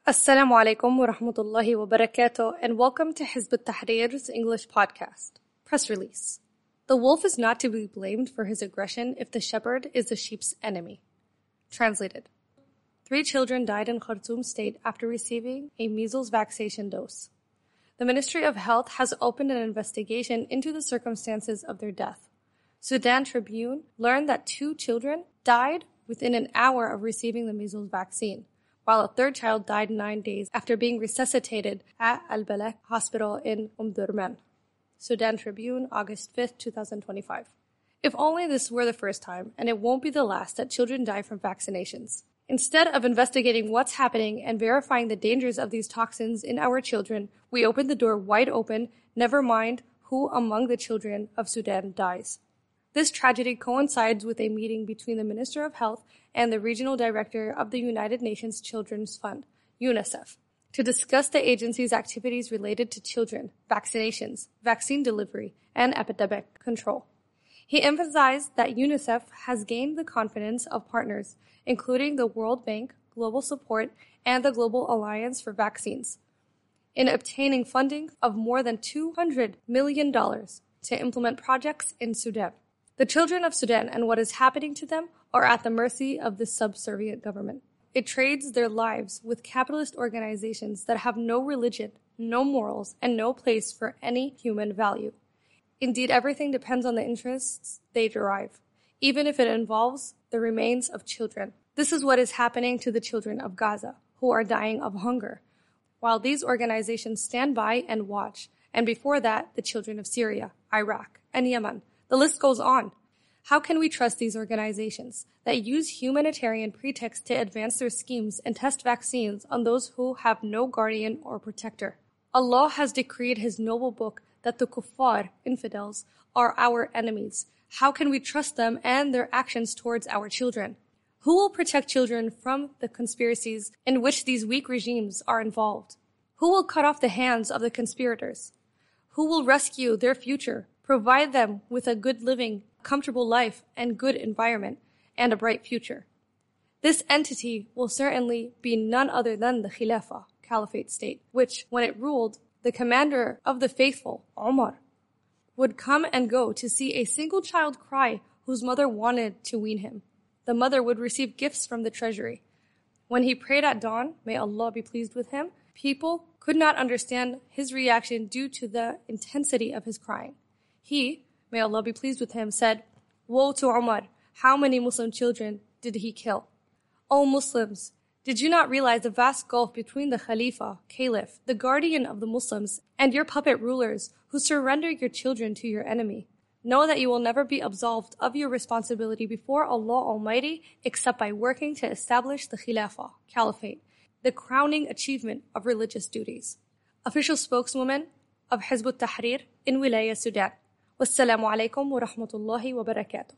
Assalamu alaikum wa rahmatullahi wa barakatuh, and welcome to Hizb ut-Tahrir's English podcast. Press release. The wolf is not to be blamed for his aggression if the shepherd is the sheep's enemy. Translated. 3 children died in Khartoum state after receiving a measles vaccination dose. The Ministry of Health has opened an investigation into the circumstances of their death. Sudan Tribune learned that 2 children died within an hour of receiving the measles vaccine, while a 3rd child died 9 days after being resuscitated at Al-Balak Hospital in Durman. Sudan Tribune, August 5, 2025. If only this were the first time, and it won't be the last, that children die from vaccinations. Instead of investigating what's happening and verifying the dangers of these toxins in our children, we open the door wide open, never mind who among the children of Sudan dies. This tragedy coincides with a meeting between the Minister of Health and the Regional Director of the United Nations Children's Fund, UNICEF, to discuss the agency's activities related to children, vaccinations, vaccine delivery, and epidemic control. He emphasized that UNICEF has gained the confidence of partners, including the World Bank, Global Support, and the Global Alliance for Vaccines, in obtaining funding of more than $200 million to implement projects in Sudan. The children of Sudan and what is happening to them are at the mercy of this subservient government. It trades their lives with capitalist organizations that have no religion, no morals, and no place for any human value. Indeed, everything depends on the interests they derive, even if it involves the remains of children. This is what is happening to the children of Gaza, who are dying of hunger, while these organizations stand by and watch, and before that, the children of Syria, Iraq, and Yemen. The list goes on. How can we trust these organizations that use humanitarian pretexts to advance their schemes and test vaccines on those who have no guardian or protector? Allah has decreed His noble book that the kuffar, infidels, are our enemies. How can we trust them and their actions towards our children? Who will protect children from the conspiracies in which these weak regimes are involved? Who will cut off the hands of the conspirators? Who will rescue their future, provide them with a good living, comfortable life, and good environment, and a bright future? This entity will certainly be none other than the Khilafah, Caliphate state, which, when it ruled, the commander of the faithful, Umar, would come and go to see a single child cry whose mother wanted to wean him. The mother would receive gifts from the treasury. When he prayed at dawn, may Allah be pleased with him, people could not understand his reaction due to the intensity of his crying. He, may Allah be pleased with him, said, "Woe to Umar, how many Muslim children did he kill? O Muslims, did you not realize the vast gulf between the Khalifa, Caliph, the guardian of the Muslims, and your puppet rulers who surrender your children to your enemy? Know that you will never be absolved of your responsibility before Allah Almighty except by working to establish the Khilafah, Caliphate, the crowning achievement of religious duties." Official spokeswoman of Hizb ut-Tahrir in Wilaya, Sudan. Wassalamu alaikum wa rahmatullahi wa barakatuh.